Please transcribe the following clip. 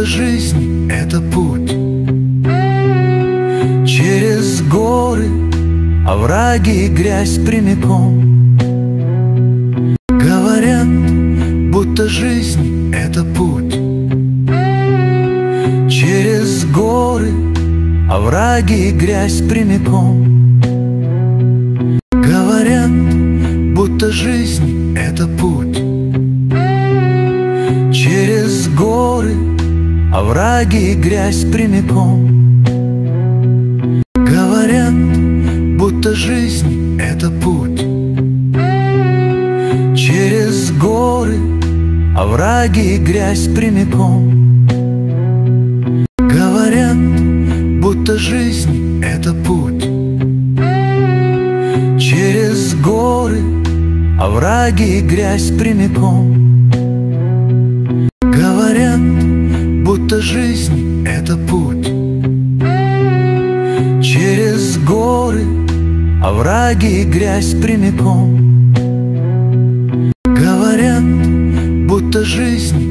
жизнь — это путь через горы, овраги и грязь прямиком. Говорят, будто жизнь — это путь через горы, овраги и грязь прямиком. Говорят, будто жизнь — это путь через горы, овраги и грязь прямиком. Говорят, будто жизнь — это путь через горы, овраги и грязь прямиком. Говорят, будто жизнь — это путь через горы, овраги и грязь прямиком. Говорят, будто жизнь — это путь через горы, овраги и грязь прямиком. Говорят, будто жизнь